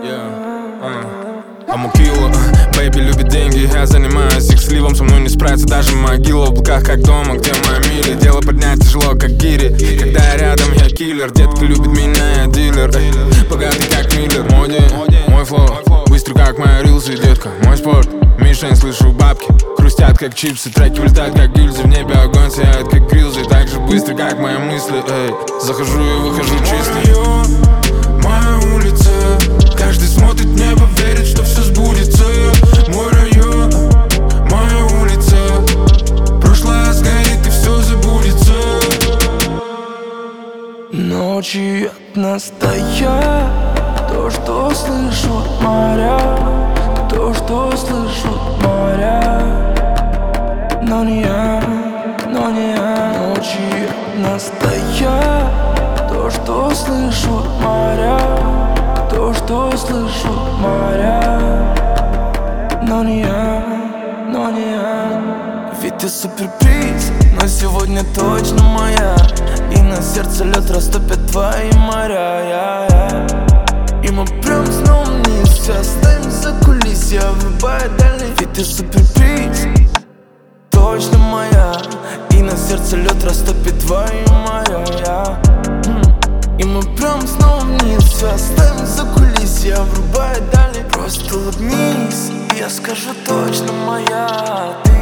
Амукила, бэйби любит деньги, я занимаюсь их сливом. Со мной не справится даже могила. В облаках как дома, где моя миля. Дело поднять тяжело, как гири. Когда я рядом, я киллер. Детка любит меня, я дилер. Богатый как Миллер. Мой день, мой флоу, быстрый как мои рилсы, детка. Мой спорт, мишень, слышу бабки. Хрустят как чипсы, треки улетают как гильзы. В небе огонь сияет как грилзы. Так же быстро, как мои мысли, эй. Захожу и выхожу чистый. Моя улица, каждый смотрит в небо, верит, что все сбудется. Мой район, моя улица, прошлое сгорит и все забудется. Ночи от настоя, то, что слышу от моря, то, что слышу от моря. Но не я, но не я. Ночи от настоя, то, что слышу от моря, то, что слышу от моря. Но не я, но не я. Ведь ты суперприз, но сегодня точно моя. И на сердце лед растопит твои моря. И мы прям снова вниз, все оставим за кулисья, врубая дальний. Ведь ты суперприз, точно моя. И на сердце лед растопит твои моря. И мы прям снова вниз, все оставим за кулисья, врубая дальний. Просто улыбнись, и я скажу точно моя.